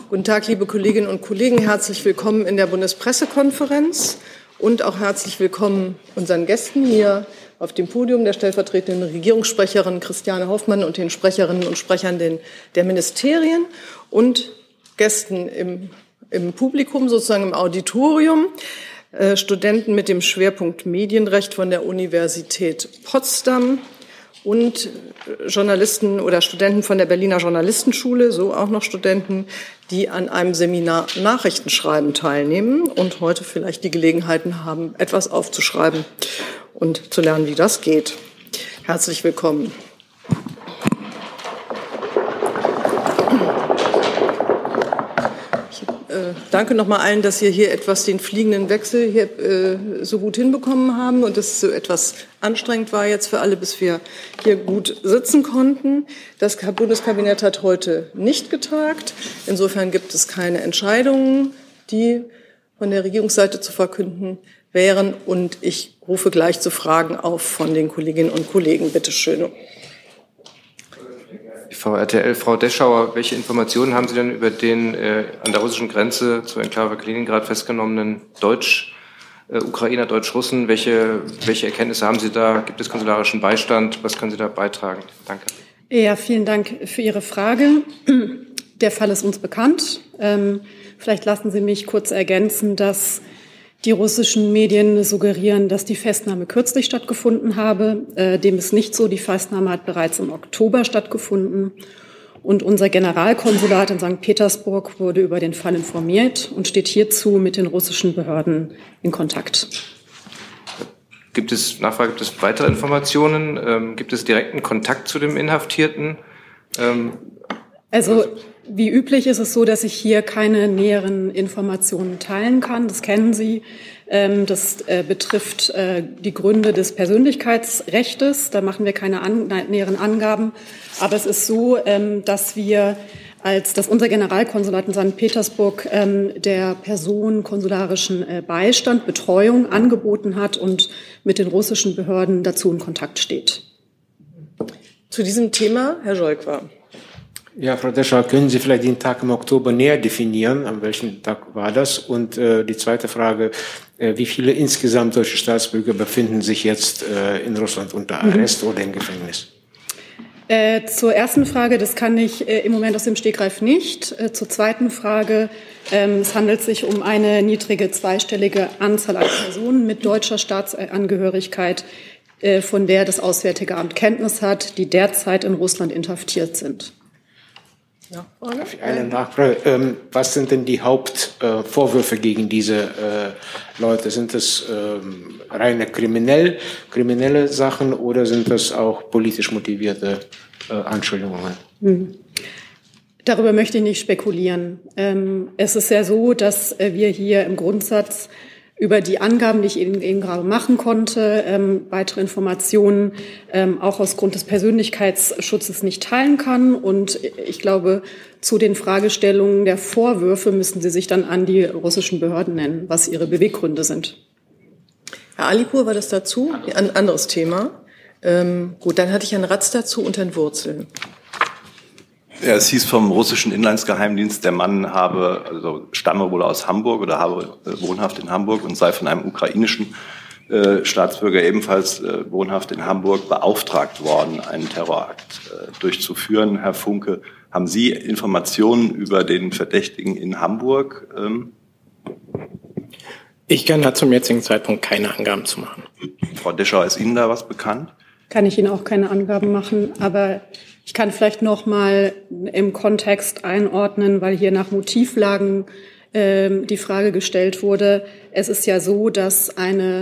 Guten Tag, liebe Kolleginnen und Kollegen. Herzlich willkommen in der Bundespressekonferenz und auch herzlich willkommen unseren Gästen hier auf dem Podium, der stellvertretenden Regierungssprecherin Christiane Hoffmann und den Sprecherinnen und Sprechern der Ministerien und Gästen im Publikum, sozusagen im Auditorium, Studenten mit dem Schwerpunkt Medienrecht von der Universität Potsdam und Journalisten oder Studenten von der Berliner Journalistenschule, so auch noch Studenten, die an einem Seminar Nachrichtenschreiben teilnehmen und heute vielleicht die Gelegenheiten haben, etwas aufzuschreiben und zu lernen, wie das geht. Herzlich willkommen. Danke nochmal allen, dass ihr hier etwas den fliegenden Wechsel hier so gut hinbekommen haben und es so etwas anstrengend war jetzt für alle, bis wir hier gut sitzen konnten. Das Bundeskabinett hat heute nicht getagt. Insofern gibt es keine Entscheidungen, die von der Regierungsseite zu verkünden wären. Und ich rufe gleich zu Fragen auf von den Kolleginnen und Kollegen. Bitte schön. VRTL, Frau Deschauer, welche Informationen haben Sie denn über den an der russischen Grenze zur Enklave Kaliningrad festgenommenen Ukrainer, Deutsch-Russen? Welche Erkenntnisse haben Sie da? Gibt es konsularischen Beistand? Was können Sie da beitragen? Danke. Ja, vielen Dank für Ihre Frage. Der Fall ist uns bekannt. Vielleicht lassen Sie mich kurz ergänzen, dass die russischen Medien suggerieren, dass die Festnahme kürzlich stattgefunden habe. Dem ist nicht so. Die Festnahme hat bereits im Oktober stattgefunden. Und unser Generalkonsulat in St. Petersburg wurde über den Fall informiert und steht hierzu mit den russischen Behörden in Kontakt. Gibt es weitere Informationen? Gibt es direkten Kontakt zu dem Inhaftierten? Wie üblich ist es so, dass ich hier keine näheren Informationen teilen kann. Das kennen Sie. Das betrifft die Gründe des Persönlichkeitsrechtes. Da machen wir keine näheren Angaben. Aber es ist so, dass unser Generalkonsulat in St. Petersburg der Person konsularischen Beistand, Betreuung angeboten hat und mit den russischen Behörden dazu in Kontakt steht. Zu diesem Thema, Herr Scholk. Ja, Frau Deschauer, können Sie vielleicht den Tag im Oktober näher definieren? An welchem Tag war das? Und die zweite Frage, wie viele insgesamt deutsche Staatsbürger befinden sich jetzt in Russland unter Arrest oder im Gefängnis? Zur ersten Frage, das kann ich im Moment aus dem Stegreif nicht. Zur zweiten Frage, es handelt sich um eine niedrige zweistellige Anzahl an Personen mit deutscher Staatsangehörigkeit, von der das Auswärtige Amt Kenntnis hat, die derzeit in Russland inhaftiert sind. Darf ich eine Nachfrage? Was sind denn die Hauptvorwürfe gegen diese Leute? Sind das reine kriminelle Sachen oder sind das auch politisch motivierte Anschuldigungen? Darüber möchte ich nicht spekulieren. Es ist ja so, dass wir hier im Grundsatz über die Angaben, die ich eben gerade machen konnte, weitere Informationen auch aus Grund des Persönlichkeitsschutzes nicht teilen kann. Und ich glaube, zu den Fragestellungen der Vorwürfe müssen Sie sich dann an die russischen Behörden nennen, was ihre Beweggründe sind. Herr Alipur, war das dazu? Ein anderes Thema. Gut, dann hatte ich Herrn Ratz dazu und Herrn Wurzel. Ja, es hieß vom russischen Inlandsgeheimdienst, der Mann stamme wohl aus Hamburg oder habe wohnhaft in Hamburg und sei von einem ukrainischen Staatsbürger ebenfalls wohnhaft in Hamburg beauftragt worden, einen Terrorakt durchzuführen. Herr Funke, haben Sie Informationen über den Verdächtigen in Hamburg? Ich kann da zum jetzigen Zeitpunkt keine Angaben zu machen. Frau Deschauer, ist Ihnen da was bekannt? Kann ich Ihnen auch keine Angaben machen, aber ich kann vielleicht noch mal im Kontext einordnen, weil hier nach Motivlagen die Frage gestellt wurde. Es ist ja so, dass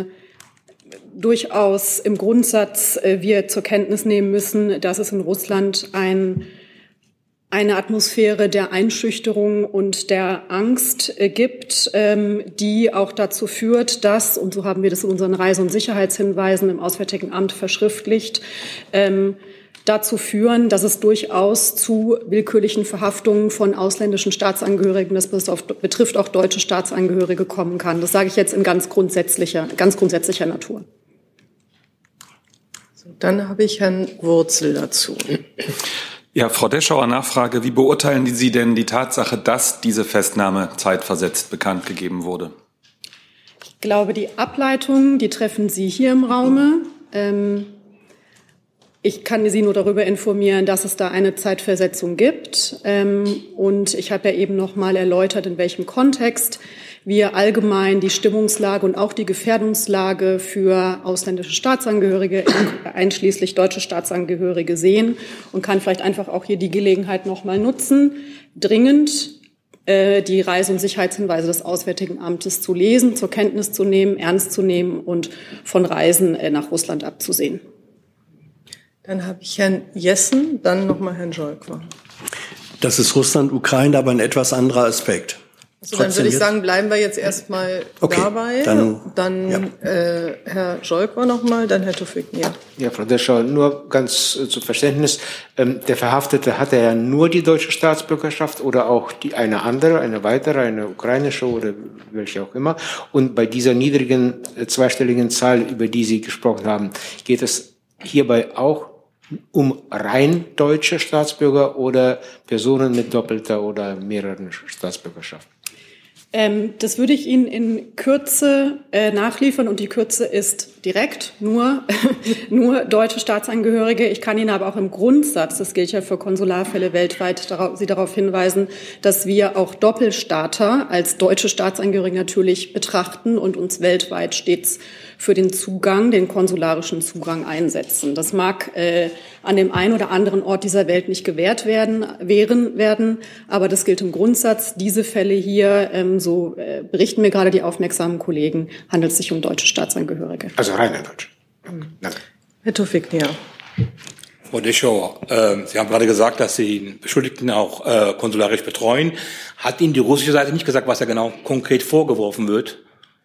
durchaus im Grundsatz wir zur Kenntnis nehmen müssen, dass es in Russland eine Atmosphäre der Einschüchterung und der Angst gibt, die auch dazu führt, dass, und so haben wir das in unseren Reise- und Sicherheitshinweisen im Auswärtigen Amt verschriftlicht, dazu führen, dass es durchaus zu willkürlichen Verhaftungen von ausländischen Staatsangehörigen, das betrifft auch deutsche Staatsangehörige, kommen kann. Das sage ich jetzt in ganz grundsätzlicher Natur. So, dann habe ich Herrn Wurzel dazu. Ja, Frau Deschauer, Nachfrage. Wie beurteilen Sie denn die Tatsache, dass diese Festnahme zeitversetzt bekannt gegeben wurde? Ich glaube, die Ableitungen, die treffen Sie hier im Raume. Ich kann Sie nur darüber informieren, dass es da eine Zeitversetzung gibt. Und ich habe ja eben noch mal erläutert, in welchem Kontext wir allgemein die Stimmungslage und auch die Gefährdungslage für ausländische Staatsangehörige, einschließlich deutsche Staatsangehörige, sehen und kann vielleicht einfach auch hier die Gelegenheit noch mal nutzen, dringend die Reise- und Sicherheitshinweise des Auswärtigen Amtes zu lesen, zur Kenntnis zu nehmen, ernst zu nehmen und von Reisen nach Russland abzusehen. Dann habe ich Herrn Jessen, dann nochmal Herrn Jolkwa. Das ist Russland, Ukraine, aber ein etwas anderer Aspekt. Also dann würde ich sagen, bleiben wir jetzt erstmal dabei. Dann Herr Jolkwa nochmal, dann Herr Tufik-Nia. Ja, Frau Deschauer, nur ganz zu Verständnis. Der Verhaftete hatte ja nur die deutsche Staatsbürgerschaft oder auch eine andere, eine weitere, eine ukrainische oder welche auch immer. Und bei dieser niedrigen zweistelligen Zahl, über die Sie gesprochen haben, geht es hierbei auch um rein deutsche Staatsbürger oder Personen mit doppelter oder mehreren Staatsbürgerschaften? Das würde ich Ihnen in Kürze nachliefern und die Kürze ist direkt, nur deutsche Staatsangehörige. Ich kann Ihnen aber auch im Grundsatz, das gilt ja für Konsularfälle weltweit, Sie darauf hinweisen, dass wir auch Doppelstaater als deutsche Staatsangehörige natürlich betrachten und uns weltweit stets für den Zugang, den konsularischen Zugang einsetzen. Das mag an dem einen oder anderen Ort dieser Welt nicht gewährt werden, aber das gilt im Grundsatz. Diese Fälle hier, so berichten mir gerade die aufmerksamen Kollegen, handelt es sich um deutsche Staatsangehörige. Also reine Deutsche. Danke. Herr Tufik-Nia. Frau Deschauer, Sie haben gerade gesagt, dass Sie den Beschuldigten auch konsularisch betreuen. Hat Ihnen die russische Seite nicht gesagt, was da genau konkret vorgeworfen wird?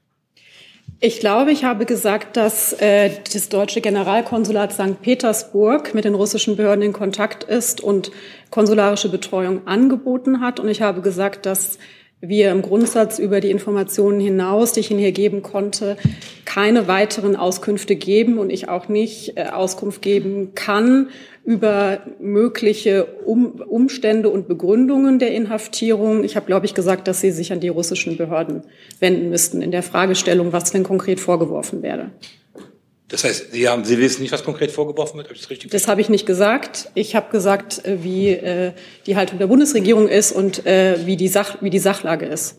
Ich glaube, ich habe gesagt, dass das deutsche Generalkonsulat St. Petersburg mit den russischen Behörden in Kontakt ist und konsularische Betreuung angeboten hat. Und ich habe gesagt, dass wir im Grundsatz über die Informationen hinaus, die ich Ihnen hier geben konnte, keine weiteren Auskünfte geben und ich auch nicht Auskunft geben kann über mögliche Umstände und Begründungen der Inhaftierung. Ich habe, glaube ich, gesagt, dass Sie sich an die russischen Behörden wenden müssten in der Fragestellung, was denn konkret vorgeworfen werde. Das heißt, Sie wissen nicht, was konkret vorgeworfen wird? Das habe ich nicht gesagt. Ich habe gesagt, wie die Haltung der Bundesregierung ist und wie die Sachlage ist.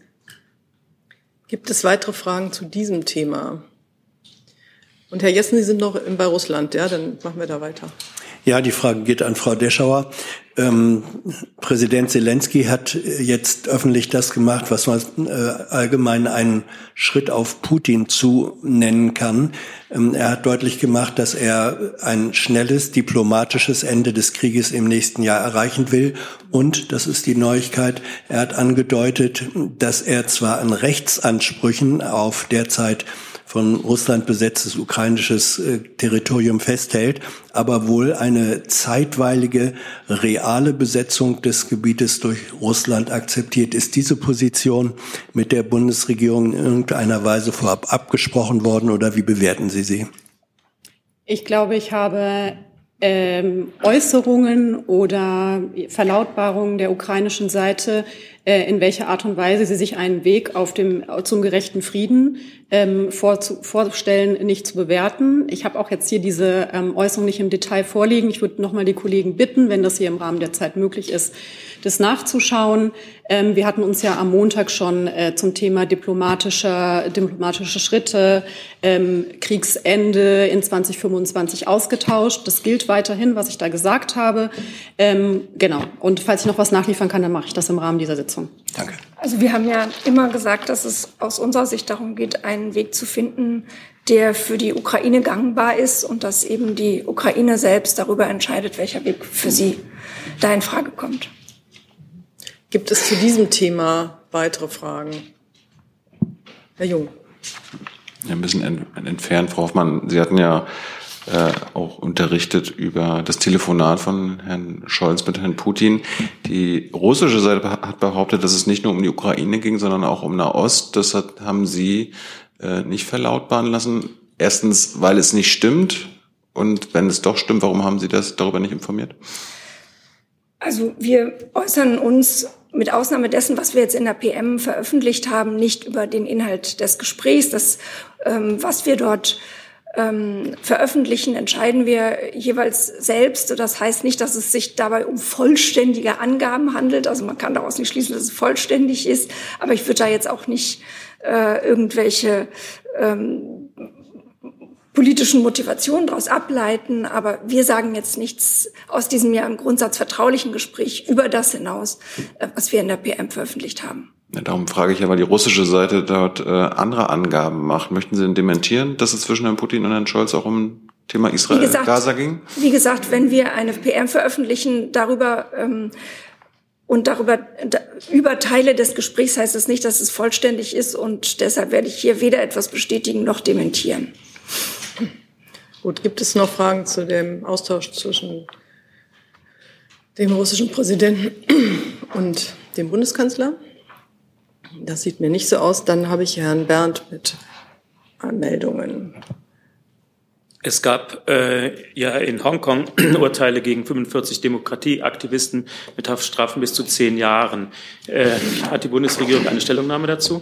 Gibt es weitere Fragen zu diesem Thema? Und Herr Jessen, Sie sind noch bei Russland, ja? Dann machen wir da weiter. Ja, die Frage geht an Frau Deschauer. Präsident Zelensky hat jetzt öffentlich das gemacht, was man allgemein einen Schritt auf Putin zu nennen kann. Er hat deutlich gemacht, dass er ein schnelles diplomatisches Ende des Krieges im nächsten Jahr erreichen will. Und, das ist die Neuigkeit, er hat angedeutet, dass er zwar an Rechtsansprüchen auf derzeit von Russland besetztes ukrainisches Territorium festhält, aber wohl eine zeitweilige, reale Besetzung des Gebietes durch Russland akzeptiert. Ist diese Position mit der Bundesregierung in irgendeiner Weise vorab abgesprochen worden oder wie bewerten Sie sie? Ich glaube, ich habe Äußerungen oder Verlautbarungen der ukrainischen Seite, in welcher Art und Weise sie sich einen Weg zum gerechten Frieden vorstellen, nicht zu bewerten. Ich habe auch jetzt hier diese Äußerung nicht im Detail vorliegen. Ich würde nochmal die Kollegen bitten, wenn das hier im Rahmen der Zeit möglich ist, das nachzuschauen. Wir hatten uns ja am Montag schon zum Thema diplomatische Schritte, Kriegsende in 2025 ausgetauscht. Das gilt weiterhin, was ich da gesagt habe. Genau. Und falls ich noch was nachliefern kann, dann mache ich das im Rahmen dieser Sitzung. Danke. Also wir haben ja immer gesagt, dass es aus unserer Sicht darum geht, einen Weg zu finden, der für die Ukraine gangbar ist und dass eben die Ukraine selbst darüber entscheidet, welcher Weg für sie da in Frage kommt. Gibt es zu diesem Thema weitere Fragen? Herr Jung. Ja, ein bisschen entfernt, Frau Hoffmann. Sie hatten ja auch unterrichtet über das Telefonat von Herrn Scholz mit Herrn Putin. Die russische Seite hat behauptet, dass es nicht nur um die Ukraine ging, sondern auch um Nahost. Das haben Sie nicht verlautbaren lassen. Erstens, weil es nicht stimmt. Und wenn es doch stimmt, warum haben Sie das darüber nicht informiert? Also wir äußern uns mit Ausnahme dessen, was wir jetzt in der PM veröffentlicht haben, nicht über den Inhalt des Gesprächs. Das, was wir dort veröffentlichen, entscheiden wir jeweils selbst. Das heißt nicht, dass es sich dabei um vollständige Angaben handelt. Also man kann daraus nicht schließen, dass es vollständig ist. Aber ich würde da jetzt auch nicht irgendwelche politischen Motivationen daraus ableiten. Aber wir sagen jetzt nichts aus diesem ja im Grundsatz vertraulichen Gespräch über das hinaus, was wir in der PM veröffentlicht haben. Ja, darum frage ich ja, weil die russische Seite dort andere Angaben macht. Möchten Sie denn dementieren, dass es zwischen Herrn Putin und Herrn Scholz auch um Thema Israel-Gaza ging? Wie gesagt, wenn wir eine PM veröffentlichen darüber über Teile des Gesprächs, heißt es nicht, dass es vollständig ist. Und deshalb werde ich hier weder etwas bestätigen noch dementieren. Gut, gibt es noch Fragen zu dem Austausch zwischen dem russischen Präsidenten und dem Bundeskanzler? Das sieht mir nicht so aus. Dann habe ich Herrn Berndt mit Anmeldungen. Es gab ja in Hongkong Urteile gegen 45 Demokratieaktivisten mit Haftstrafen bis zu 10 Jahren. Hat die Bundesregierung eine Stellungnahme dazu?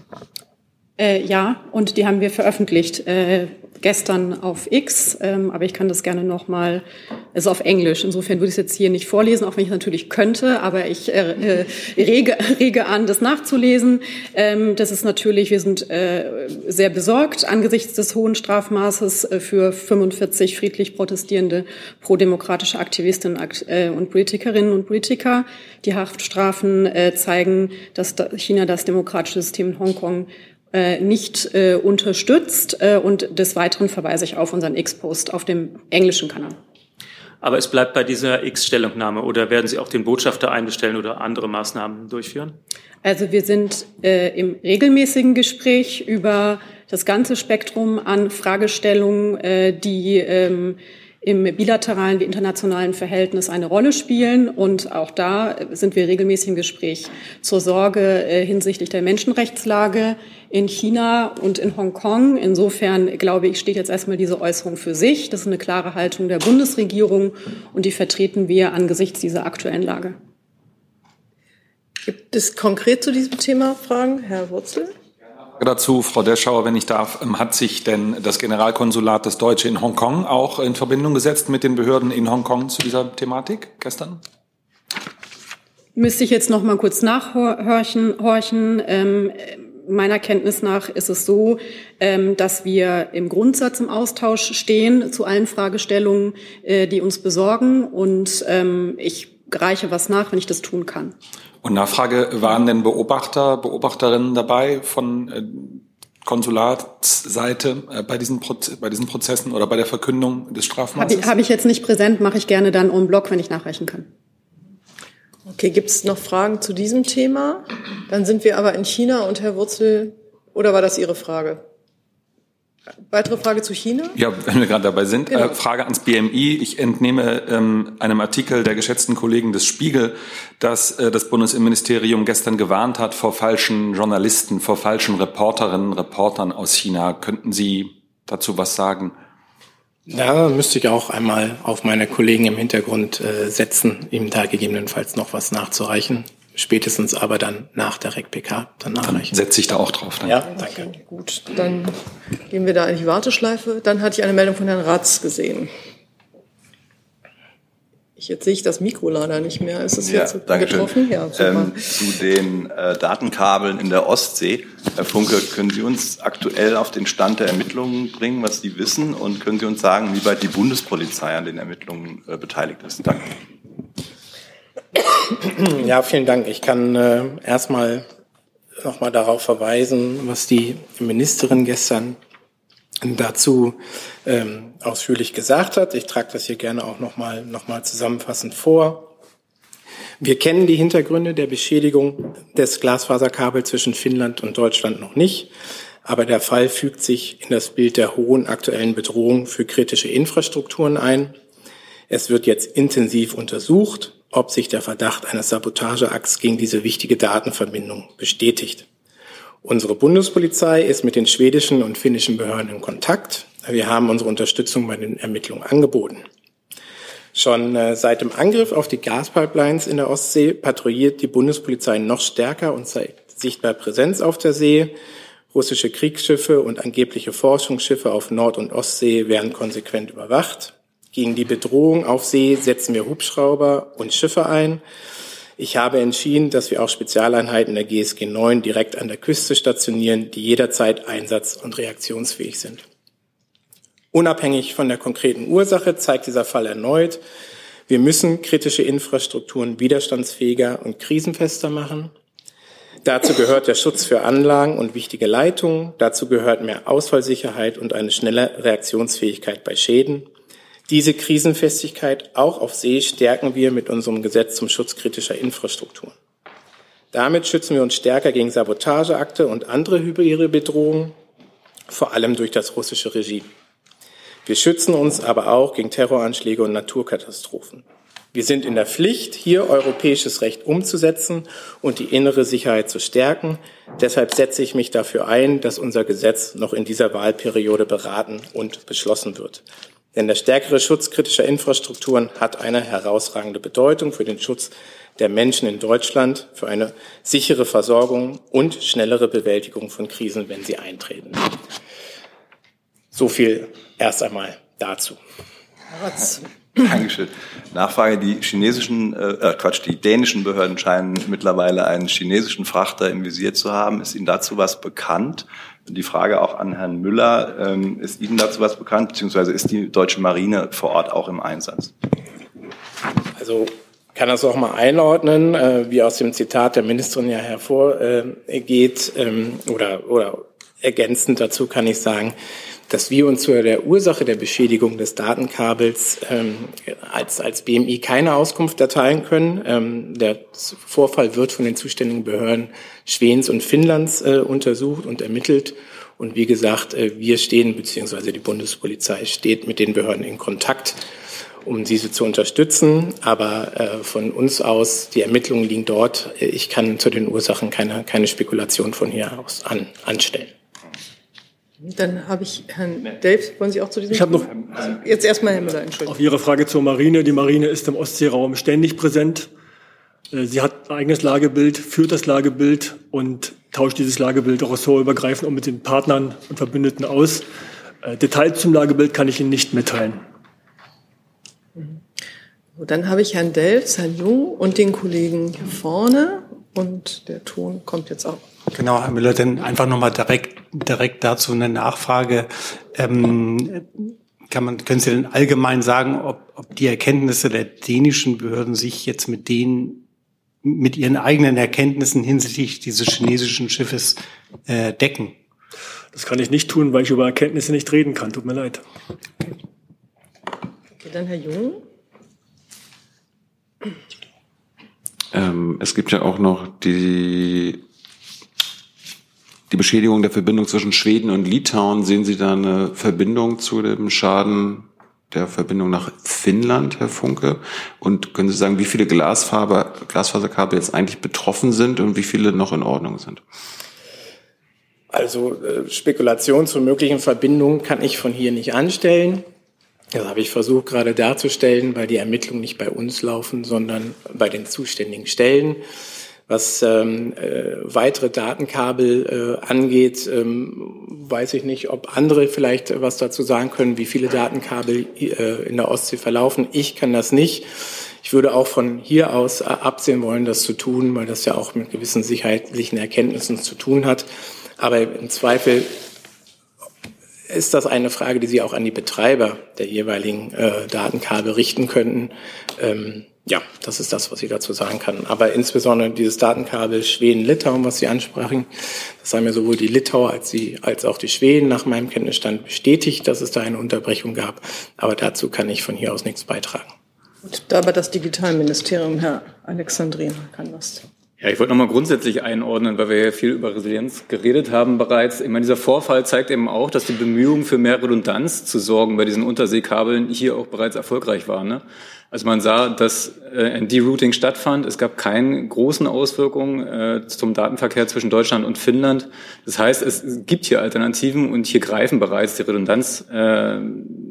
Ja, und die haben wir veröffentlicht gestern auf X, aber ich kann das gerne nochmal, also auf Englisch. Insofern würde ich es jetzt hier nicht vorlesen, auch wenn ich es natürlich könnte, aber ich rege an, das nachzulesen. Das ist natürlich, wir sind sehr besorgt angesichts des hohen Strafmaßes für 45 friedlich protestierende prodemokratische Aktivistinnen und Politikerinnen und Politiker. Die Haftstrafen zeigen, dass China das demokratische System in Hongkong nicht unterstützt, und des Weiteren verweise ich auf unseren X-Post auf dem englischen Kanal. Aber es bleibt bei dieser X-Stellungnahme, oder werden Sie auch den Botschafter einbestellen oder andere Maßnahmen durchführen? Also wir sind im regelmäßigen Gespräch über das ganze Spektrum an Fragestellungen, die im bilateralen wie internationalen Verhältnis eine Rolle spielen. Und auch da sind wir regelmäßig im Gespräch zur Sorge hinsichtlich der Menschenrechtslage in China und in Hongkong. Insofern, glaube ich, steht jetzt erstmal diese Äußerung für sich. Das ist eine klare Haltung der Bundesregierung und die vertreten wir angesichts dieser aktuellen Lage. Gibt es konkret zu diesem Thema Fragen? Herr Wurzel? Dazu, Frau Deschauer, wenn ich darf, hat sich denn das Generalkonsulat, das Deutsche in Hongkong, auch in Verbindung gesetzt mit den Behörden in Hongkong zu dieser Thematik gestern? Müsste ich jetzt noch mal kurz nachhorchen. Meiner Kenntnis nach ist es so, dass wir im Grundsatz im Austausch stehen zu allen Fragestellungen, die uns besorgen. Und ich reiche was nach, wenn ich das tun kann. Und Nachfrage, waren denn Beobachterinnen dabei von Konsulatsseite bei diesen Prozessen oder bei der Verkündung des Strafmaßes? Habe ich jetzt nicht präsent, mache ich gerne dann en bloc, wenn ich nachreichen kann. Okay, gibt es noch Fragen zu diesem Thema? Dann sind wir aber in China und Herr Wurzel, oder war das Ihre Frage? Weitere Frage zu China? Ja, wenn wir gerade dabei sind. Genau. Frage ans BMI. Ich entnehme einem Artikel der geschätzten Kollegen des Spiegel, dass das Bundesinnenministerium gestern gewarnt hat vor falschen Journalisten, vor falschen Reporterinnen, Reportern aus China. Könnten Sie dazu was sagen? Da müsste ich auch einmal auf meine Kollegen im Hintergrund setzen, ihm da gegebenenfalls noch was nachzureichen. Spätestens aber dann nach der REC-PK dann nachreichen. Dann setze ich da auch drauf. Danke. Ja, danke. Okay, gut, dann gehen wir da in die Warteschleife. Dann hatte ich eine Meldung von Herrn Ratz gesehen. Jetzt sehe ich das Mikro leider nicht mehr. Ist es jetzt getroffen? Ja, super. Zu den Datenkabeln in der Ostsee. Herr Funke, können Sie uns aktuell auf den Stand der Ermittlungen bringen, was Sie wissen? Und können Sie uns sagen, wie weit die Bundespolizei an den Ermittlungen beteiligt ist? Danke. Ja, vielen Dank. Ich kann erstmal nochmal darauf verweisen, was die Ministerin gestern dazu ausführlich gesagt hat. Ich trage das hier gerne auch nochmal zusammenfassend vor. Wir kennen die Hintergründe der Beschädigung des Glasfaserkabels zwischen Finnland und Deutschland noch nicht, aber der Fall fügt sich in das Bild der hohen aktuellen Bedrohung für kritische Infrastrukturen ein. Es wird jetzt intensiv untersucht, ob sich der Verdacht eines Sabotageakts gegen diese wichtige Datenverbindung bestätigt. Unsere Bundespolizei ist mit den schwedischen und finnischen Behörden in Kontakt. Wir haben unsere Unterstützung bei den Ermittlungen angeboten. Schon seit dem Angriff auf die Gaspipelines in der Ostsee patrouilliert die Bundespolizei noch stärker und zeigt sichtbar Präsenz auf der See. Russische Kriegsschiffe und angebliche Forschungsschiffe auf Nord- und Ostsee werden konsequent überwacht. Gegen die Bedrohung auf See setzen wir Hubschrauber und Schiffe ein. Ich habe entschieden, dass wir auch Spezialeinheiten der GSG 9 direkt an der Küste stationieren, die jederzeit einsatz- und reaktionsfähig sind. Unabhängig von der konkreten Ursache zeigt dieser Fall erneut, wir müssen kritische Infrastrukturen widerstandsfähiger und krisenfester machen. Dazu gehört der Schutz für Anlagen und wichtige Leitungen. Dazu gehört mehr Ausfallsicherheit und eine schnelle Reaktionsfähigkeit bei Schäden. Diese Krisenfestigkeit auch auf See stärken wir mit unserem Gesetz zum Schutz kritischer Infrastrukturen. Damit schützen wir uns stärker gegen Sabotageakte und andere hybride Bedrohungen, vor allem durch das russische Regime. Wir schützen uns aber auch gegen Terroranschläge und Naturkatastrophen. Wir sind in der Pflicht, hier europäisches Recht umzusetzen und die innere Sicherheit zu stärken. Deshalb setze ich mich dafür ein, dass unser Gesetz noch in dieser Wahlperiode beraten und beschlossen wird. Denn der stärkere Schutz kritischer Infrastrukturen hat eine herausragende Bedeutung für den Schutz der Menschen in Deutschland, für eine sichere Versorgung und schnellere Bewältigung von Krisen, wenn sie eintreten. So viel erst einmal dazu. Dankeschön. Nachfrage, die dänischen Behörden scheinen mittlerweile einen chinesischen Frachter im Visier zu haben. Ist Ihnen dazu was bekannt? Die Frage auch an Herrn Müller, ist Ihnen dazu was bekannt, beziehungsweise ist die deutsche Marine vor Ort auch im Einsatz? Also kann das auch mal einordnen, wie aus dem Zitat der Ministerin ja hervorgeht, oder ergänzend dazu kann ich sagen, dass wir uns zu der Ursache der Beschädigung des Datenkabels als BMI keine Auskunft erteilen können. Der Vorfall wird von den zuständigen Behörden Schwedens und Finnlands untersucht und ermittelt. Und wie gesagt, wir stehen, beziehungsweise die Bundespolizei steht mit den Behörden in Kontakt, um diese zu unterstützen. Aber von uns aus, die Ermittlungen liegen dort. Ich kann zu den Ursachen keine Spekulation von hier aus anstellen. Dann habe ich Herrn Delfs. Wollen Sie auch zu diesem? Ich habe noch jetzt erstmal Herr Müller, Entschuldigung. Auf Ihre Frage zur Marine. Die Marine ist im Ostseeraum ständig präsent. Sie hat ein eigenes Lagebild, führt das Lagebild und tauscht dieses Lagebild auch ressortübergreifend und mit den Partnern und Verbündeten aus. Details zum Lagebild kann ich Ihnen nicht mitteilen. Dann habe ich Herrn Delfs, Herrn Jung und den Kollegen hier vorne. Und der Ton kommt jetzt auch. Genau, Herr Müller, dann einfach nochmal direkt dazu eine Nachfrage. Können Sie denn allgemein sagen, ob die Erkenntnisse der dänischen Behörden sich jetzt mit ihren eigenen Erkenntnissen hinsichtlich dieses chinesischen Schiffes decken? Das kann ich nicht tun, weil ich über Erkenntnisse nicht reden kann. Tut mir leid. Okay, dann Herr Jung. Es gibt ja auch noch die Beschädigung der Verbindung zwischen Schweden und Litauen. Sehen Sie da eine Verbindung zu dem Schaden der Verbindung nach Finnland, Herr Funke? Und können Sie sagen, wie viele Glasfaserkabel jetzt eigentlich betroffen sind und wie viele noch in Ordnung sind? Also Spekulation zu möglichen Verbindungen kann ich von hier nicht anstellen. Das habe ich versucht gerade darzustellen, weil die Ermittlungen nicht bei uns laufen, sondern bei den zuständigen Stellen. Was weitere Datenkabel angeht, weiß ich nicht, ob andere vielleicht was dazu sagen können, wie viele Datenkabel in der Ostsee verlaufen. Ich kann das nicht. Ich würde auch von hier aus absehen wollen, das zu tun, weil das ja auch mit gewissen sicherheitlichen Erkenntnissen zu tun hat. Aber im Zweifel ist das eine Frage, die Sie auch an die Betreiber der jeweiligen Datenkabel richten könnten. Ja, das ist das, was ich dazu sagen kann. Aber insbesondere dieses Datenkabel Schweden-Litauen, was Sie ansprachen, das haben ja sowohl die Litauer als auch die Schweden nach meinem Kenntnisstand bestätigt, dass es da eine Unterbrechung gab. Aber dazu kann ich von hier aus nichts beitragen. Und dabei das Digitalministerium, Herr Alexandriner, kann das. Ja, ich wollte nochmal grundsätzlich einordnen, weil wir ja viel über Resilienz geredet haben bereits. Ich meine, dieser Vorfall zeigt eben auch, dass die Bemühungen für mehr Redundanz zu sorgen bei diesen Unterseekabeln hier auch bereits erfolgreich waren. Ne? Also man sah, dass ein Derouting stattfand. Es gab keine großen Auswirkungen zum Datenverkehr zwischen Deutschland und Finnland. Das heißt, es gibt hier Alternativen und hier greifen bereits die Redundanzregeln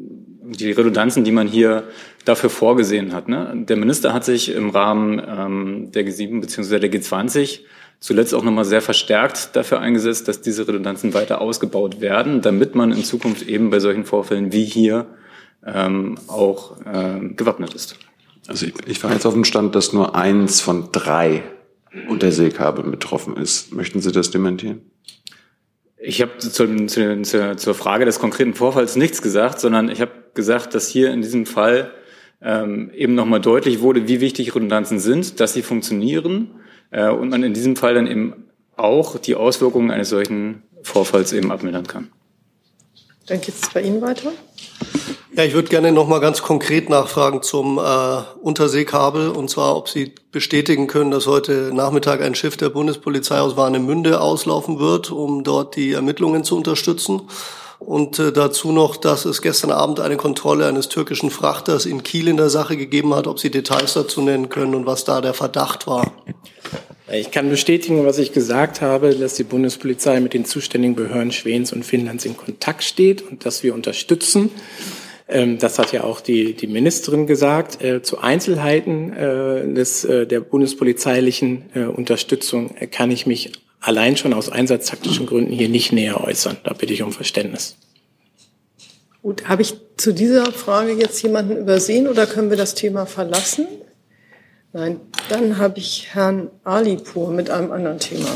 die Redundanzen, die man hier dafür vorgesehen hat. Ne? Der Minister hat sich im Rahmen der G7 bzw. der G20 zuletzt auch nochmal sehr verstärkt dafür eingesetzt, dass diese Redundanzen weiter ausgebaut werden, damit man in Zukunft eben bei solchen Vorfällen wie hier auch gewappnet ist. Also ich war jetzt auf dem Stand, dass nur 1 von 3 Unterseekabeln betroffen ist. Möchten Sie das dementieren? Ich habe zur Frage des konkreten Vorfalls nichts gesagt, sondern ich habe gesagt, dass hier in diesem Fall eben nochmal deutlich wurde, wie wichtig Redundanzen sind, dass sie funktionieren und man in diesem Fall dann eben auch die Auswirkungen eines solchen Vorfalls eben abmildern kann. Dann geht es bei Ihnen weiter. Ja, ich würde gerne noch mal ganz konkret nachfragen zum Unterseekabel, und zwar, ob Sie bestätigen können, dass heute Nachmittag ein Schiff der Bundespolizei aus Warnemünde auslaufen wird, um dort die Ermittlungen zu unterstützen. Und dazu noch, dass es gestern Abend eine Kontrolle eines türkischen Frachters in Kiel in der Sache gegeben hat, ob Sie Details dazu nennen können und was da der Verdacht war. Ich kann bestätigen, was ich gesagt habe, dass die Bundespolizei mit den zuständigen Behörden Schwedens und Finnlands in Kontakt steht und dass wir unterstützen. Das hat ja auch die Ministerin gesagt. Zu Einzelheiten der bundespolizeilichen Unterstützung kann ich mich allein schon aus einsatztaktischen Gründen hier nicht näher äußern. Da bitte ich um Verständnis. Gut, habe ich zu dieser Frage jetzt jemanden übersehen oder können wir das Thema verlassen? Nein, dann habe ich Herrn Alipur mit einem anderen Thema.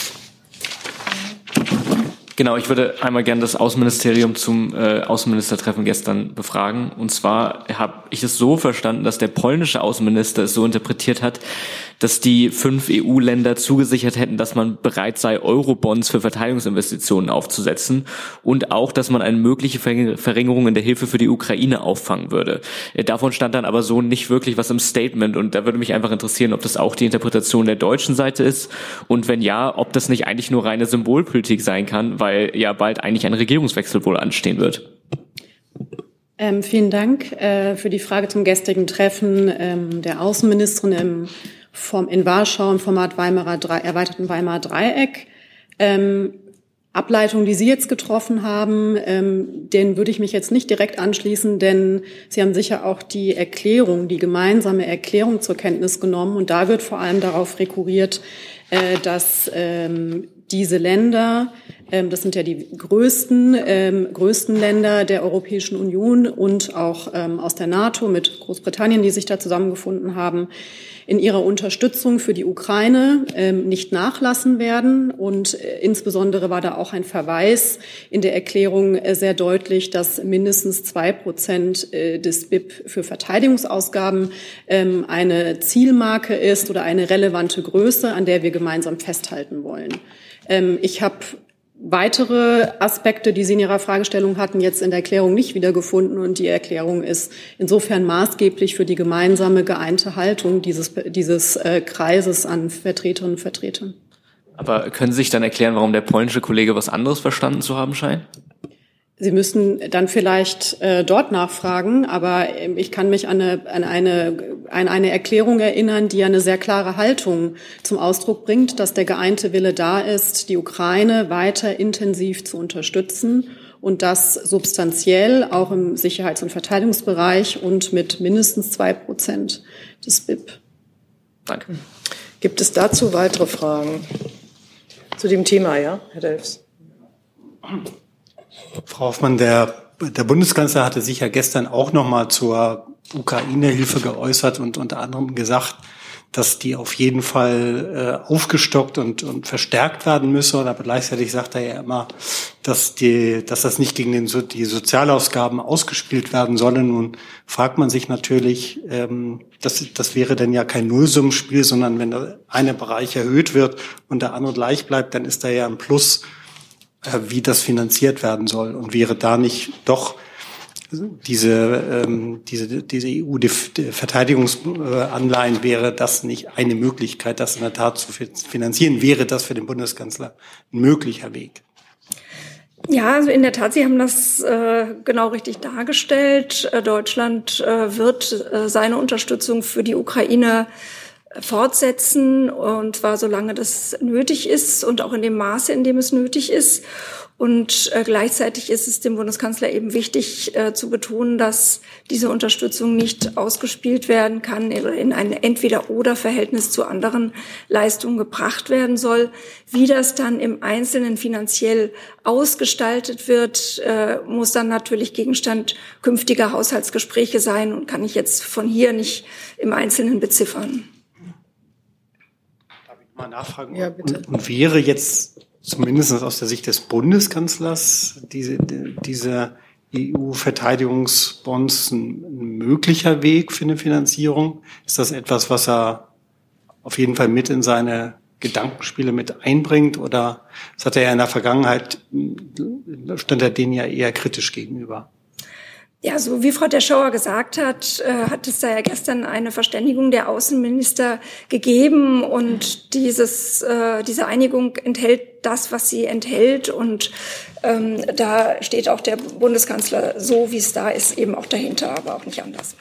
Genau, ich würde einmal gerne das Außenministerium zum Außenministertreffen gestern befragen. Und zwar habe ich es so verstanden, dass der polnische Außenminister es so interpretiert hat, dass die 5 EU-Länder zugesichert hätten, dass man bereit sei, Eurobonds für Verteidigungsinvestitionen aufzusetzen und auch, dass man eine mögliche Verringerung in der Hilfe für die Ukraine auffangen würde. Davon stand dann aber so nicht wirklich was im Statement und da würde mich einfach interessieren, ob das auch die Interpretation der deutschen Seite ist und wenn ja, ob das nicht eigentlich nur reine Symbolpolitik sein kann, weil ja bald eigentlich ein Regierungswechsel wohl anstehen wird. Vielen Dank für die Frage zum gestrigen Treffen der Außenministerin in Warschau im Format erweiterten Weimarer Dreieck. Ableitungen, die Sie jetzt getroffen haben, denen würde ich mich jetzt nicht direkt anschließen, denn Sie haben sicher auch die gemeinsame Erklärung zur Kenntnis genommen. Und da wird vor allem darauf rekurriert, dass diese Länder, das sind ja die größten Länder der Europäischen Union und auch aus der NATO mit Großbritannien, die sich da zusammengefunden haben, in ihrer Unterstützung für die Ukraine nicht nachlassen werden. Und insbesondere war da auch ein Verweis in der Erklärung sehr deutlich, dass mindestens 2% des BIP für Verteidigungsausgaben eine Zielmarke ist oder eine relevante Größe, an der wir gemeinsam festhalten wollen. Ich habe weitere Aspekte, die Sie in Ihrer Fragestellung hatten, jetzt in der Erklärung nicht wiedergefunden. Und die Erklärung ist insofern maßgeblich für die gemeinsame geeinte Haltung dieses Kreises an Vertreterinnen und Vertretern. Aber können Sie sich dann erklären, warum der polnische Kollege was anderes verstanden zu haben scheint? Sie müssen dann vielleicht dort nachfragen, aber ich kann mich an eine Erklärung erinnern, die eine sehr klare Haltung zum Ausdruck bringt, dass der geeinte Wille da ist, die Ukraine weiter intensiv zu unterstützen und das substanziell auch im Sicherheits- und Verteidigungsbereich und mit mindestens 2% des BIP. Danke. Gibt es dazu weitere Fragen zu dem Thema, ja, Herr Delfs? Frau Hoffmann, der Bundeskanzler hatte sich ja gestern auch noch mal zur Ukraine-Hilfe geäußert und unter anderem gesagt, dass die auf jeden Fall aufgestockt und verstärkt werden müsse. Aber gleichzeitig sagt er ja immer, dass das nicht gegen die Sozialausgaben ausgespielt werden soll. Nun fragt man sich natürlich, das wäre dann ja kein Nullsummenspiel, sondern wenn der eine Bereich erhöht wird und der andere gleich bleibt, dann ist da ja ein Plus, wie das finanziert werden soll. Und wäre da nicht doch diese EU-Verteidigungsanleihen, wäre das nicht eine Möglichkeit, das in der Tat zu finanzieren? Wäre das für den Bundeskanzler ein möglicher Weg? Ja, also in der Tat, Sie haben das genau richtig dargestellt. Deutschland wird seine Unterstützung für die Ukraine fortsetzen, und zwar solange das nötig ist und auch in dem Maße, in dem es nötig ist. Und gleichzeitig ist es dem Bundeskanzler eben wichtig zu betonen, dass diese Unterstützung nicht ausgespielt werden kann oder in ein Entweder-oder-Verhältnis zu anderen Leistungen gebracht werden soll. Wie das dann im Einzelnen finanziell ausgestaltet wird, muss dann natürlich Gegenstand künftiger Haushaltsgespräche sein und kann ich jetzt von hier nicht im Einzelnen beziffern. Darf ich mal nachfragen? Ja, bitte. Und wäre jetzt zumindest aus der Sicht des Bundeskanzlers diese EU-Verteidigungsbonds ein möglicher Weg für eine Finanzierung? Ist das etwas, was er auf jeden Fall mit in seine Gedankenspiele mit einbringt? Oder das hat er ja in der Vergangenheit, stand er denen ja eher kritisch gegenüber? Ja, so wie Frau Deschauer gesagt hat, hat es da ja gestern eine Verständigung der Außenminister gegeben, und diese Einigung enthält das, was sie enthält, und da steht auch der Bundeskanzler, so wie es da ist, eben auch dahinter, aber auch nicht anders.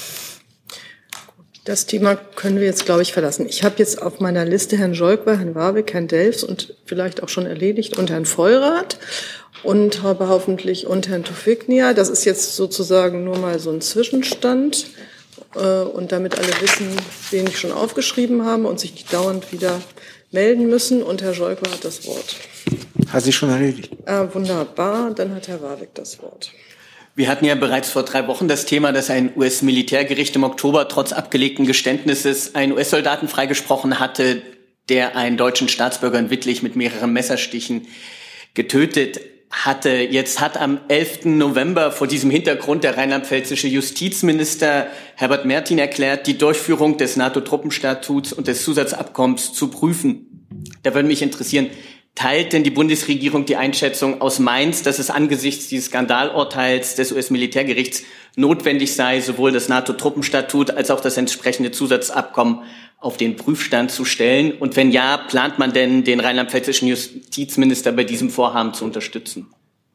Das Thema können wir jetzt, glaube ich, verlassen. Ich habe jetzt auf meiner Liste Herrn Scholker, Herrn Warwick, Herrn Delfs und vielleicht auch schon erledigt und Herrn Feurath und habe hoffentlich und Herrn Tufeknia. Das ist jetzt sozusagen nur mal so ein Zwischenstand. Und damit alle wissen, wen ich schon aufgeschrieben habe und sich nicht dauernd wieder melden müssen. Und Herr Scholker hat das Wort. Hat sich schon erledigt. Wunderbar, dann hat Herr Warwick das Wort. Wir hatten ja bereits vor 3 Wochen das Thema, dass ein US-Militärgericht im Oktober trotz abgelegten Geständnisses einen US-Soldaten freigesprochen hatte, der einen deutschen Staatsbürger in Wittlich mit mehreren Messerstichen getötet hatte. Jetzt hat am 11. November vor diesem Hintergrund der rheinland-pfälzische Justizminister Herbert Mertin erklärt, die Durchführung des NATO-Truppenstatuts und des Zusatzabkommens zu prüfen. Da würde mich interessieren, teilt denn die Bundesregierung die Einschätzung aus Mainz, dass es angesichts dieses Skandalurteils des US-Militärgerichts notwendig sei, sowohl das NATO-Truppenstatut als auch das entsprechende Zusatzabkommen auf den Prüfstand zu stellen? Und wenn ja, plant man denn, den rheinland-pfälzischen Justizminister bei diesem Vorhaben zu unterstützen?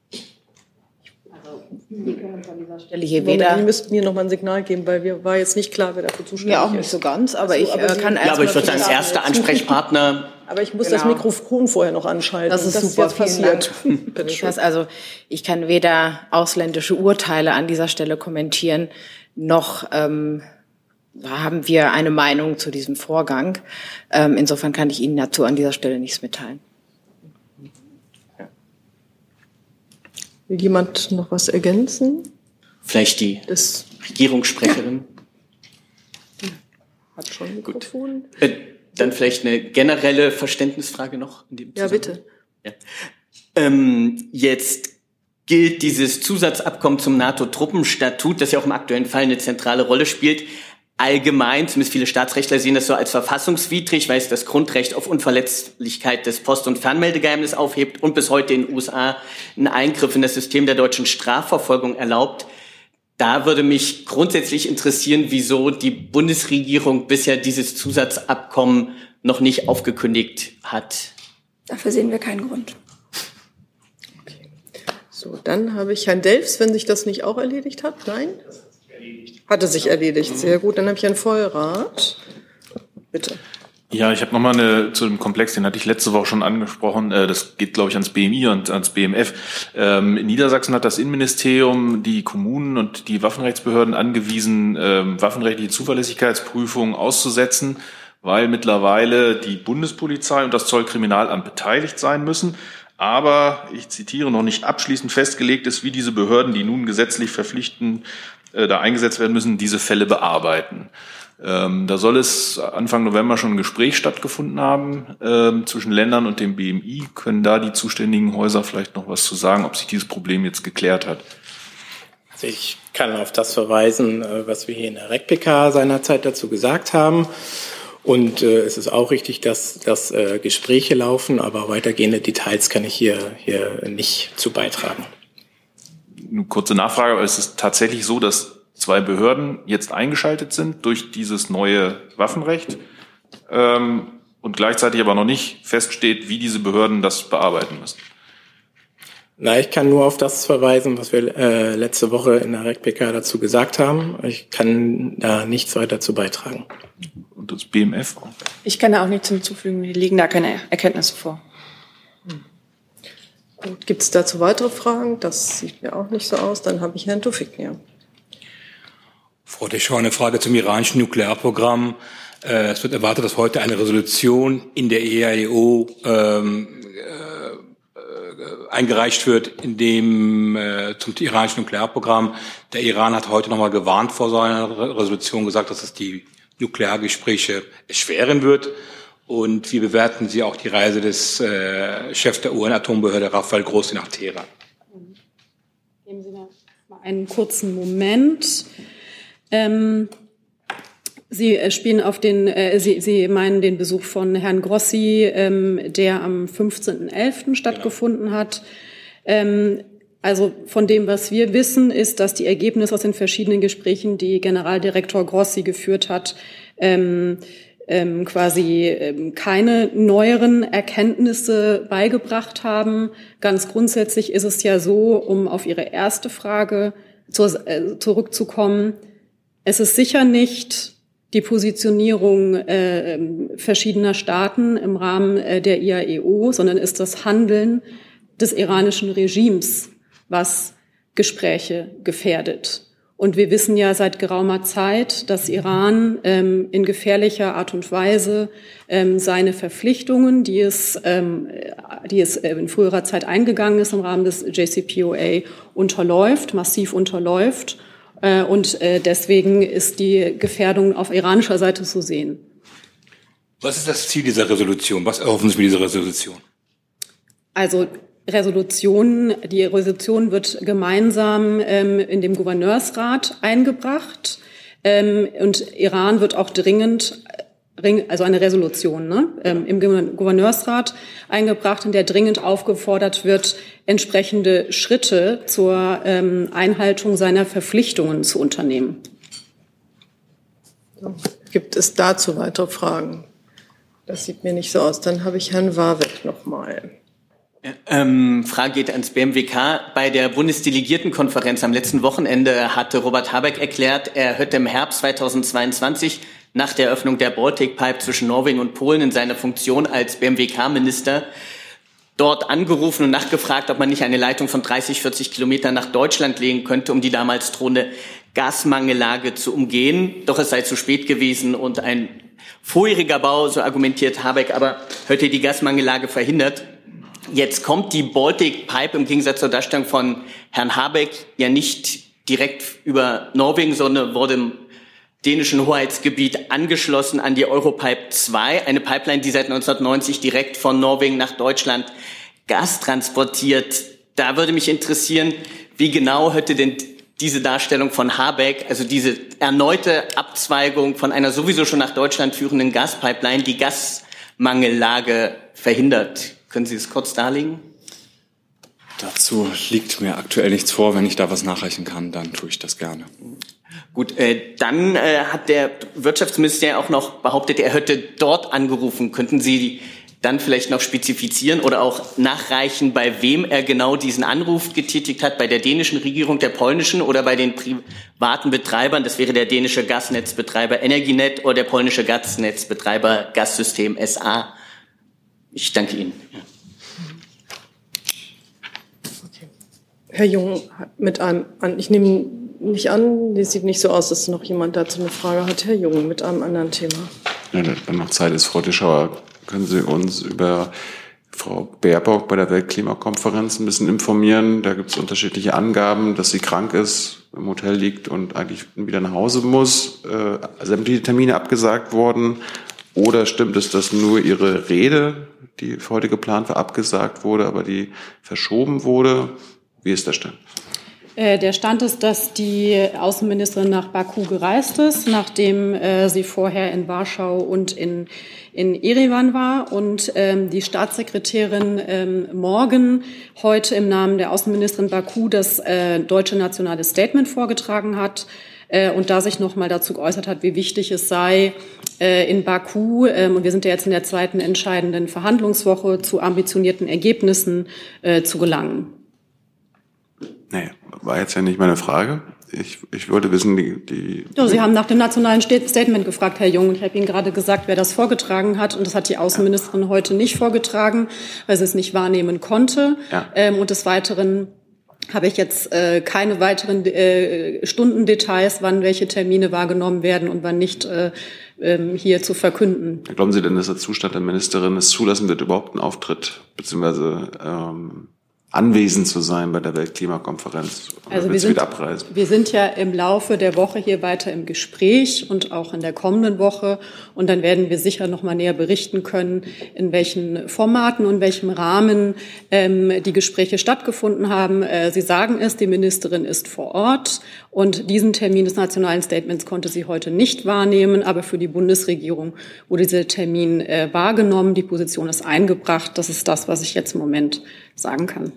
Wir können uns an dieser Stelle hier weder... Sie müssten mir noch mal ein Signal geben, weil war jetzt nicht klar, wer dafür zuständig ist. Ja, auch nicht so ganz, aber ich kann erst... Ja, aber ich würde als erster Ansprechpartner... Aber ich muss das Mikrofon vorher noch anschalten. Das ist super, jetzt passiert. Also ich kann weder ausländische Urteile an dieser Stelle kommentieren, noch haben wir eine Meinung zu diesem Vorgang. Insofern kann ich Ihnen dazu an dieser Stelle nichts mitteilen. Will jemand noch was ergänzen? Vielleicht die Regierungssprecherin? Ja. Hat schon ein Mikrofon. Dann vielleicht eine generelle Verständnisfrage noch in dem Zusammenhang. Ja, bitte. Jetzt gilt dieses Zusatzabkommen zum NATO-Truppenstatut, das ja auch im aktuellen Fall eine zentrale Rolle spielt, allgemein, zumindest viele Staatsrechtler sehen das so als verfassungswidrig, weil es das Grundrecht auf Unverletzlichkeit des Post- und Fernmeldegeheimnisses aufhebt und bis heute in den USA einen Eingriff in das System der deutschen Strafverfolgung erlaubt. Da würde mich grundsätzlich interessieren, wieso die Bundesregierung bisher dieses Zusatzabkommen noch nicht aufgekündigt hat. Dafür sehen wir keinen Grund. Okay. So, dann habe ich Herrn Delfs, wenn sich das nicht auch erledigt hat. Nein? Hatte sich erledigt. Sehr gut. Dann habe ich Herrn Feurath. Bitte. Ja, ich habe nochmal zu dem Komplex, den hatte ich letzte Woche schon angesprochen, das geht, glaube ich, ans BMI und ans BMF. In Niedersachsen hat das Innenministerium die Kommunen und die Waffenrechtsbehörden angewiesen, waffenrechtliche Zuverlässigkeitsprüfungen auszusetzen, weil mittlerweile die Bundespolizei und das Zollkriminalamt beteiligt sein müssen. Aber, ich zitiere, noch nicht abschließend festgelegt ist, wie diese Behörden, die nun gesetzlich verpflichtend da eingesetzt werden müssen, diese Fälle bearbeiten. Da soll es Anfang November schon ein Gespräch stattgefunden haben zwischen Ländern und dem BMI. Können da die zuständigen Häuser vielleicht noch was zu sagen, ob sich dieses Problem jetzt geklärt hat? Also ich kann auf das verweisen, was wir hier in der RecPK seinerzeit dazu gesagt haben. Und es ist auch richtig, dass Gespräche laufen, aber weitergehende Details kann ich hier nicht zu beitragen. Eine kurze Nachfrage, aber es ist tatsächlich so, dass 2 Behörden jetzt eingeschaltet sind durch dieses neue Waffenrecht und gleichzeitig aber noch nicht feststeht, wie diese Behörden das bearbeiten müssen. Na, ich kann nur auf das verweisen, was wir letzte Woche in der RecPK dazu gesagt haben. Ich kann da nichts weiter zu beitragen. Und das BMF? Ich kann da auch nichts hinzufügen. Mir liegen da keine Erkenntnisse vor. Gut, gibt es dazu weitere Fragen? Das sieht mir auch nicht so aus. Dann habe ich Herrn Tufik hier. Frau Deschauer, eine Frage zum iranischen Nuklearprogramm. Es wird erwartet, dass heute eine Resolution in der EAEO eingereicht wird, in dem zum iranischen Nuklearprogramm. Der Iran hat heute nochmal gewarnt vor so einer Resolution, gesagt, dass es die Nukleargespräche erschweren wird. Und wie bewerten Sie auch die Reise des Chefs der UN-Atombehörde, Rafael Grossi, nach Teheran? Geben Sie mir mal einen kurzen Moment. Sie spielen auf Sie meinen den Besuch von Herrn Grossi, der am 15.11. stattgefunden hat. Also von dem, was wir wissen, ist, dass die Ergebnisse aus den verschiedenen Gesprächen, die Generaldirektor Grossi geführt hat, quasi keine neueren Erkenntnisse beigebracht haben. Ganz grundsätzlich ist es ja so, um auf Ihre erste Frage zurückzukommen, es ist sicher nicht die Positionierung verschiedener Staaten im Rahmen der IAEO, sondern ist das Handeln des iranischen Regimes, was Gespräche gefährdet. Und wir wissen ja seit geraumer Zeit, dass Iran in gefährlicher Art und Weise seine Verpflichtungen, die es in früherer Zeit eingegangen ist im Rahmen des JCPOA, massiv unterläuft. Und deswegen ist die Gefährdung auf iranischer Seite zu sehen. Was ist das Ziel dieser Resolution? Was erhoffen Sie mit dieser Resolution? Also die Resolution wird gemeinsam in dem Gouverneursrat eingebracht und Iran wird auch also eine Resolution, im Gouverneursrat eingebracht, in der dringend aufgefordert wird, entsprechende Schritte zur Einhaltung seiner Verpflichtungen zu unternehmen. Gibt es dazu weitere Fragen? Das sieht mir nicht so aus. Dann habe ich Herrn Warwick nochmal. Frage geht ans BMWK. Bei der Bundesdelegiertenkonferenz am letzten Wochenende hatte Robert Habeck erklärt, er hätte im Herbst 2022 nach der Eröffnung der Baltic Pipe zwischen Norwegen und Polen in seiner Funktion als BMWK-Minister dort angerufen und nachgefragt, ob man nicht eine Leitung von 30, 40 Kilometern nach Deutschland legen könnte, um die damals drohende Gasmangellage zu umgehen. Doch es sei zu spät gewesen und ein vorheriger Bau, so argumentiert Habeck, aber hätte die Gasmangellage verhindert. Jetzt kommt die Baltic Pipe im Gegensatz zur Darstellung von Herrn Habeck ja nicht direkt über Norwegen, sondern wurde im dänischen Hoheitsgebiet angeschlossen an die Europipe 2, eine Pipeline, die seit 1990 direkt von Norwegen nach Deutschland Gas transportiert. Da würde mich interessieren, wie genau hätte denn diese Darstellung von Habeck, also diese erneute Abzweigung von einer sowieso schon nach Deutschland führenden Gaspipeline, die Gasmangellage verhindert? Können Sie es kurz darlegen? Dazu liegt mir aktuell nichts vor. Wenn ich da was nachreichen kann, dann tue ich das gerne. Gut, dann hat der Wirtschaftsminister ja auch noch behauptet, er hätte dort angerufen. Könnten Sie dann vielleicht noch spezifizieren oder auch nachreichen, bei wem er genau diesen Anruf getätigt hat? Bei der dänischen Regierung, der polnischen oder bei den privaten Betreibern? Das wäre der dänische Gasnetzbetreiber Energinet oder der polnische Gasnetzbetreiber Gassystem SA. Ich danke Ihnen. Ja. Okay. Herr Jung, ich nehme nicht an, es sieht nicht so aus, dass noch jemand dazu eine Frage hat. Herr Jung, mit einem anderen Thema. Ja, wenn noch Zeit ist, Frau Deschauer, können Sie uns über Frau Baerbock bei der Weltklimakonferenz ein bisschen informieren? Da gibt es unterschiedliche Angaben, dass sie krank ist, im Hotel liegt und eigentlich wieder nach Hause muss. Sämtliche Termine abgesagt worden. Oder stimmt es, dass nur ihre Rede, die für heute geplant war, abgesagt wurde, aber die verschoben wurde? Wie ist der Stand? Der Stand ist, dass die Außenministerin nach Baku gereist ist, nachdem sie vorher in Warschau und in Erevan war und die Staatssekretärin morgen heute im Namen der Außenministerin Baku das deutsche nationale Statement vorgetragen hat und da sich nochmal dazu geäußert hat, wie wichtig es sei, in Baku, und wir sind ja jetzt in der zweiten entscheidenden Verhandlungswoche, zu ambitionierten Ergebnissen zu gelangen. Nee, war jetzt ja nicht meine Frage. Ich wollte wissen, Sie haben nach dem nationalen Statement gefragt, Herr Jung. Ich habe Ihnen gerade gesagt, wer das vorgetragen hat. Und das hat die Außenministerin heute nicht vorgetragen, weil sie es nicht wahrnehmen konnte. Ja. Und des Weiteren habe ich jetzt keine weiteren Stundendetails, wann welche Termine wahrgenommen werden und wann nicht hier zu verkünden. Glauben Sie denn, dass der Zustand der Ministerin es zulassen wird, überhaupt einen Auftritt beziehungsweise anwesend zu sein bei der Weltklimakonferenz? Also wir sind ja im Laufe der Woche hier weiter im Gespräch und auch in der kommenden Woche. Und dann werden wir sicher noch mal näher berichten können, in welchen Formaten und welchem Rahmen die Gespräche stattgefunden haben. Sie sagen es, die Ministerin ist vor Ort. Und diesen Termin des nationalen Statements konnte sie heute nicht wahrnehmen. Aber für die Bundesregierung wurde dieser Termin wahrgenommen. Die Position ist eingebracht. Das ist das, was ich jetzt im Moment sagen kann.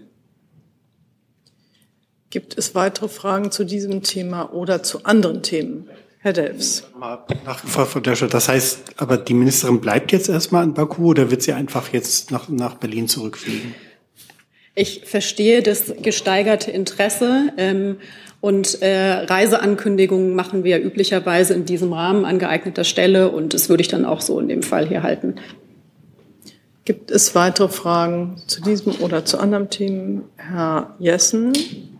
Gibt es weitere Fragen zu diesem Thema oder zu anderen Themen? Herr Delfs. Frau von Döscher, das heißt, aber die Ministerin bleibt jetzt erstmal in Baku oder wird sie einfach jetzt nach Berlin zurückfliegen? Ich verstehe das gesteigerte Interesse und Reiseankündigungen machen wir üblicherweise in diesem Rahmen an geeigneter Stelle und das würde ich dann auch so in dem Fall hier halten. Gibt es weitere Fragen zu diesem oder zu anderen Themen? Herr Jessen.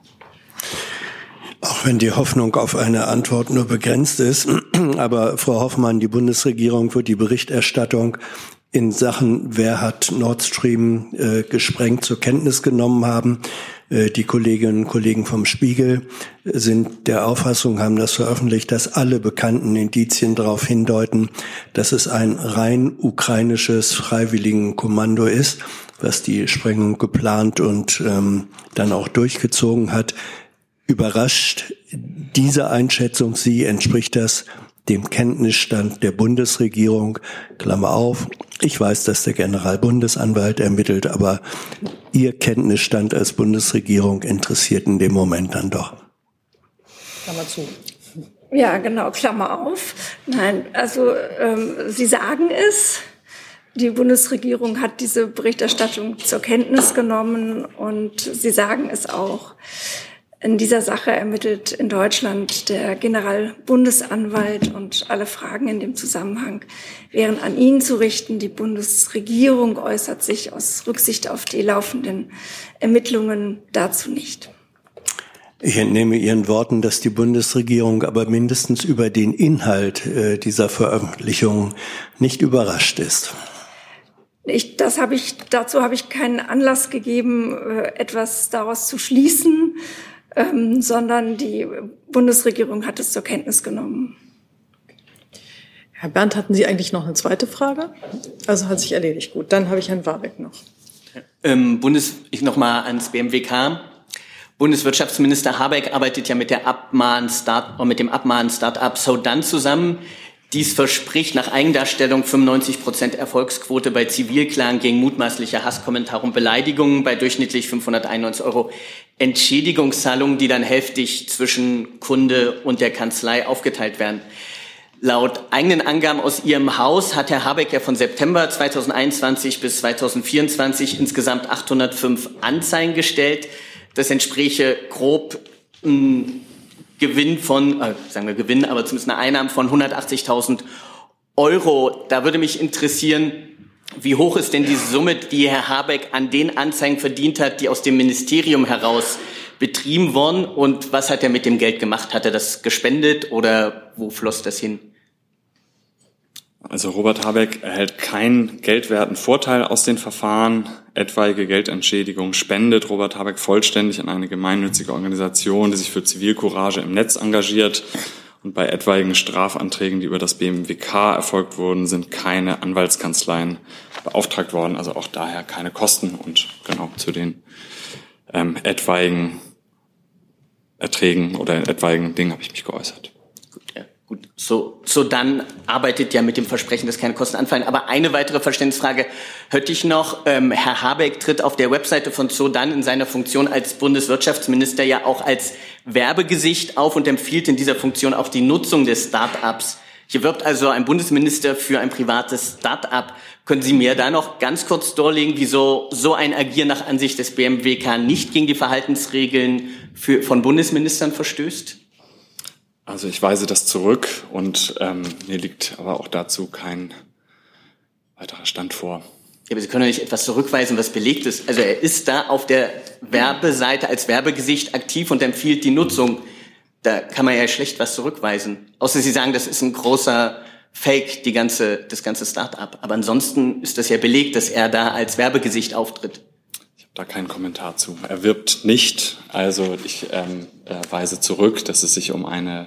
Auch wenn die Hoffnung auf eine Antwort nur begrenzt ist, aber Frau Hoffmann, die Bundesregierung wird die Berichterstattung in Sachen, wer hat Nord Stream gesprengt, zur Kenntnis genommen haben. Die Kolleginnen und Kollegen vom Spiegel sind der Auffassung, haben das veröffentlicht, dass alle bekannten Indizien darauf hindeuten, dass es ein rein ukrainisches Freiwilligenkommando ist, was die Sprengung geplant und dann auch durchgezogen hat. Überrascht diese Einschätzung Sie? Entspricht das dem Kenntnisstand der Bundesregierung? Klammer auf, ich weiß, dass der Generalbundesanwalt ermittelt, aber Ihr Kenntnisstand als Bundesregierung interessiert in dem Moment dann doch. Klammer zu. Ja, genau, Klammer auf. Nein, also Sie sagen es. Die Bundesregierung hat diese Berichterstattung zur Kenntnis genommen und Sie sagen es auch. In dieser Sache ermittelt in Deutschland der Generalbundesanwalt und alle Fragen in dem Zusammenhang wären an ihn zu richten. Die Bundesregierung äußert sich aus Rücksicht auf die laufenden Ermittlungen dazu nicht. Ich entnehme Ihren Worten, dass die Bundesregierung aber mindestens über den Inhalt dieser Veröffentlichung nicht überrascht ist. Dazu habe ich keinen Anlass gegeben, etwas daraus zu schließen. Sondern die Bundesregierung hat es zur Kenntnis genommen. Herr Berndt, hatten Sie eigentlich noch eine zweite Frage? Also hat sich erledigt. Gut, dann habe ich Herrn Warbeck noch. Ich noch mal ans BMWK. Bundeswirtschaftsminister Habeck arbeitet ja mit dem Abmahn-Start-up Sodan zusammen. Dies verspricht nach Eigendarstellung 95% Erfolgsquote bei Zivilklagen gegen mutmaßliche Hasskommentare und Beleidigungen bei durchschnittlich 591 € Entschädigungszahlungen, die dann hälftig zwischen Kunde und der Kanzlei aufgeteilt werden. Laut eigenen Angaben aus Ihrem Haus hat Herr Habeck ja von September 2021 bis 2024 insgesamt 805 Anzeigen gestellt. Das entspräche grob Gewinn von, aber zumindest eine Einnahme von 180.000 €. Da würde mich interessieren, wie hoch ist denn die Summe, die Herr Habeck an den Anzeigen verdient hat, die aus dem Ministerium heraus betrieben wurden? Und was hat er mit dem Geld gemacht? Hat er das gespendet oder wo floss das hin? Also Robert Habeck erhält keinen geldwerten Vorteil aus den Verfahren. Etwaige Geldentschädigung spendet Robert Habeck vollständig an eine gemeinnützige Organisation, die sich für Zivilcourage im Netz engagiert. Und bei etwaigen Strafanträgen, die über das BMWK erfolgt wurden, sind keine Anwaltskanzleien beauftragt worden. Also auch daher keine Kosten. Und genau zu den etwaigen Erträgen oder etwaigen Dingen habe ich mich geäußert. Gut, so dann arbeitet ja mit dem Versprechen, dass keine Kosten anfallen. Aber eine weitere Verständnisfrage hätte ich noch. Herr Habeck tritt auf der Webseite von Sodan in seiner Funktion als Bundeswirtschaftsminister ja auch als Werbegesicht auf und empfiehlt in dieser Funktion auch die Nutzung des Start-ups Hier wirbt also ein Bundesminister für ein privates Start-up. Können Sie mir da noch ganz kurz darlegen, wieso so ein Agieren nach Ansicht des BMWK nicht gegen die Verhaltensregeln von Bundesministern verstößt? Also ich weise das zurück und mir liegt aber auch dazu kein weiterer Stand vor. Ja, aber Sie können doch nicht etwas zurückweisen, was belegt ist. Also er ist da auf der Werbeseite als Werbegesicht aktiv und empfiehlt die Nutzung. Da kann man ja schlecht was zurückweisen. Außer Sie sagen, das ist ein großer Fake, das ganze Start-up. Aber ansonsten ist das ja belegt, dass er da als Werbegesicht auftritt. Ich habe da keinen Kommentar zu. Er wirbt nicht, also ich weise zurück, dass es sich um einen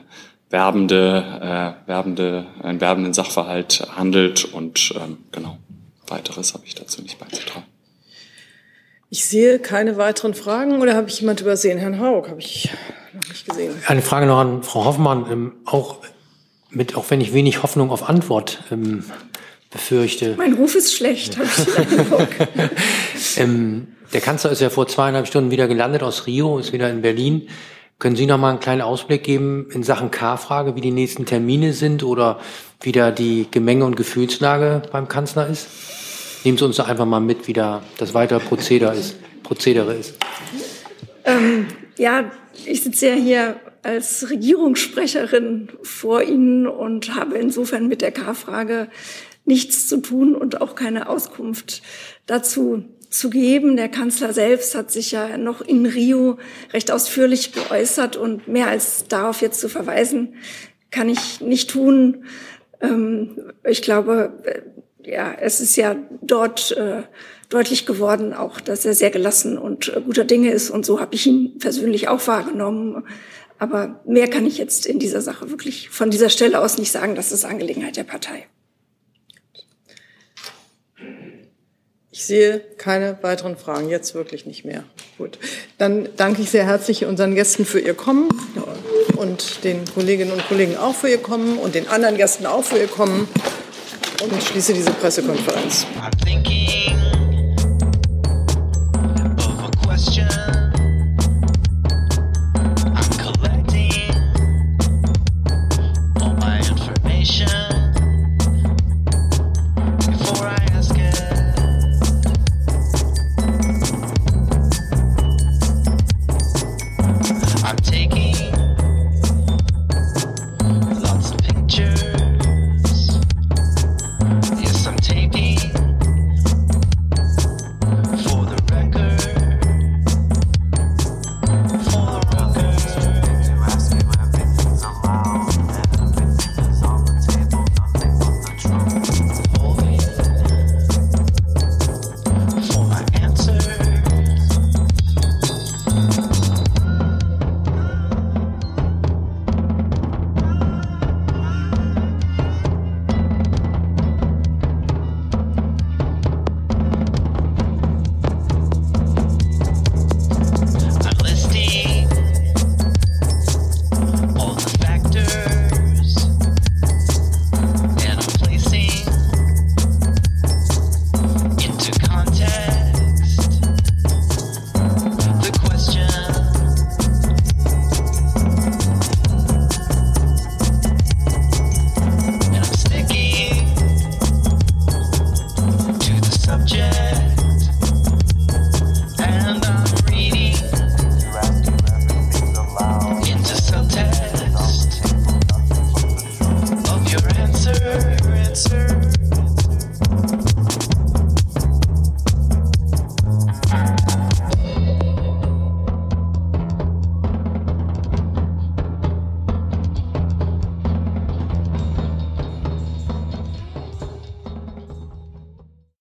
werbenden Sachverhalt handelt und genau, weiteres habe ich dazu nicht beizutragen. Ich sehe keine weiteren Fragen, oder habe ich jemand übersehen? Herrn Haug habe ich noch nicht gesehen. Eine Frage noch an Frau Hoffmann, auch wenn ich wenig Hoffnung auf Antwort befürchte. Mein Ruf ist schlecht, habe ich den Eindruck. Der Kanzler ist ja vor 2,5 Stunden wieder gelandet aus Rio, ist wieder in Berlin. Können Sie noch mal einen kleinen Ausblick geben in Sachen K-Frage, wie die nächsten Termine sind oder wie da die Gemenge- und Gefühlslage beim Kanzler ist? Nehmen Sie uns da einfach mal mit, wie da das weitere Prozedere ist. Ja, ich sitze ja hier als Regierungssprecherin vor Ihnen und habe insofern mit der K-Frage nichts zu tun und auch keine Auskunft dazu zu geben. Der Kanzler selbst hat sich ja noch in Rio recht ausführlich geäußert und mehr als darauf jetzt zu verweisen, kann ich nicht tun. Ich glaube, ja, es ist ja dort deutlich geworden, auch, dass er sehr gelassen und guter Dinge ist. Und so habe ich ihn persönlich auch wahrgenommen. Aber mehr kann ich jetzt in dieser Sache wirklich von dieser Stelle aus nicht sagen. Das ist Angelegenheit der Partei. Ich sehe keine weiteren Fragen, jetzt wirklich nicht mehr. Gut, dann danke ich sehr herzlich unseren Gästen für ihr Kommen und den Kolleginnen und Kollegen auch für ihr Kommen und den anderen Gästen auch für ihr Kommen und schließe diese Pressekonferenz.